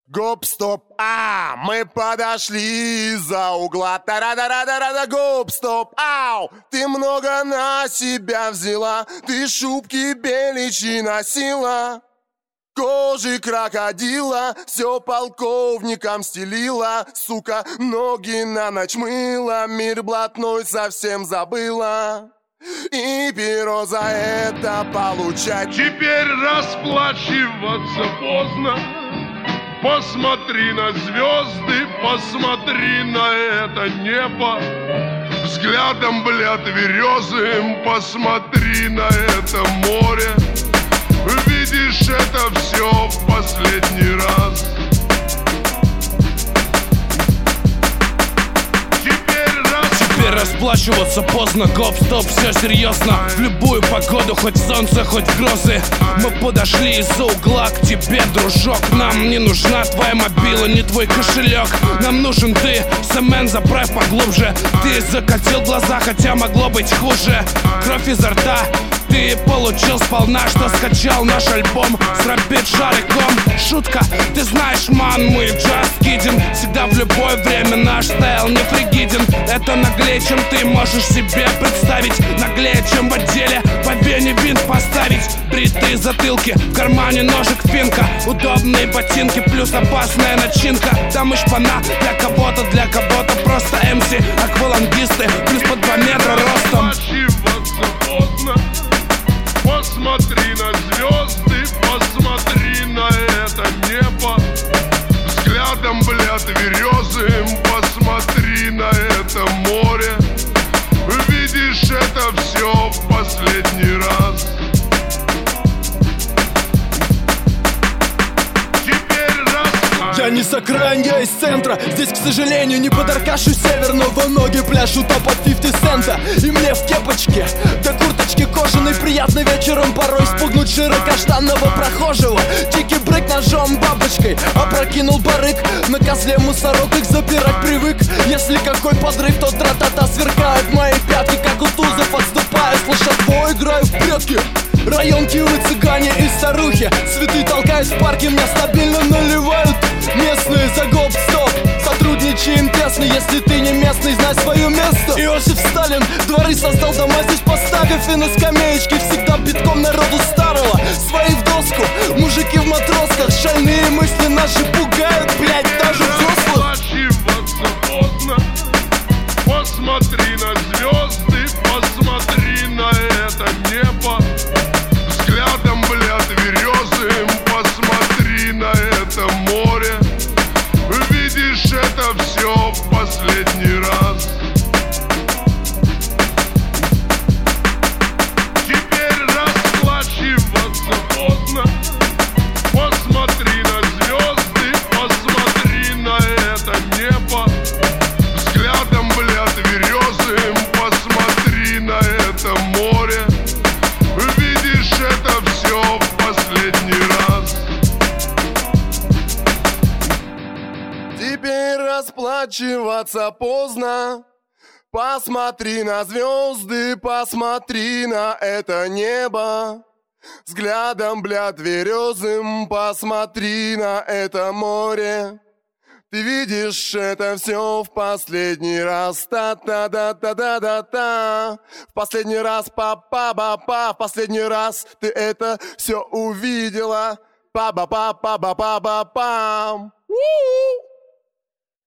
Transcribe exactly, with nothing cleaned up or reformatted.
Гоп-стоп, а, мы подошли из-за угла. Та-ра-да-ра-да-ра-да, гоп-стоп, ау. Ты много на себя взяла, ты шубки беличьи носила. Кожи крокодила, все полковникам стелила. Сука, ноги на ночь мыла, мир блатной совсем забыла. И перо за это получать. Теперь расплачиваться поздно. Посмотри на звезды, посмотри на это небо. Взглядом, бля, тверезым посмотри на это море. Видишь это все в последний раз. Теперь расплачиваться поздно, гоп-стоп, все серьезно. В любую погоду, хоть солнце, хоть грозы. Мы подошли из-за угла к тебе, дружок. Нам не нужна твоя мобила, не твой кошелек. Нам нужен ты, Сэмен, заправь поглубже. Ты закатил глаза, хотя могло быть хуже. Кровь изо рта ты получил сполна, что скачал наш альбом с рэп-бит-шариком. Шутка, ты знаешь, ман, мы just kidding. Всегда в любое время наш стайл не фригиден. Это наглее, чем ты можешь себе представить. Наглее, чем в отделе по вене винт поставить. Бритые затылки, в кармане ножик финка. Удобные ботинки, плюс опасная начинка. Там и шпана для кого-то, для кого-то просто эм си. Аквалангисты, плюс по два метра ростом. Посмотри на звезды, посмотри на это небо. Взглядом, бля, тверезым посмотри на это море. Видишь это все в последний раз. Я не с окраин, я из центра. Здесь, к сожалению, не под Аркашу Северного. Ноги пляшут а под пятьдесят цента. И мне в кепочке, до курточки кожаной. Приятно вечером порой спугнуть широкоштанного прохожего. Дикий брейк ножом бабочкой опрокинул барык. На козле мусорок их запирать привык. Если какой подрыв, то тра-та-та сверкают мои пятки, как у тузов отступая. Слыша бой, играю в прятки. Район Киевы, цыгане и старухи. Цветы толкаясь в парке, меня стабильно наливают местные за гоп-стоп. Сотрудничаем тесно, если ты не местный, знай свое место. Иосиф Сталин дворы создал, дома здесь поставив. И на скамеечке всегда битком народу старого. Свои в доску, мужики в матросках. Шальные мысли наши пугают, блять, даже взрослых. Посмотри на звезды, посмотри на это небо. Взглядом, бля, тверезым посмотри на это море. Видишь это все в последний раз. Теперь расплачиваться поздно. Посмотри на звезды, посмотри на это небо. Взглядом, бля, тверезым посмотри на это море. Видишь это все в последний раз. Теперь расплачиваться поздно. Посмотри на звезды, посмотри на это небо. Взглядом, бля, тверезым посмотри на это море. Ты видишь это все в последний раз. Та-та-та-та-та-та-та. В последний раз, па-па-ба-па. В последний раз ты это все увидела. Па-ба-па-па-ба-па-па-пам.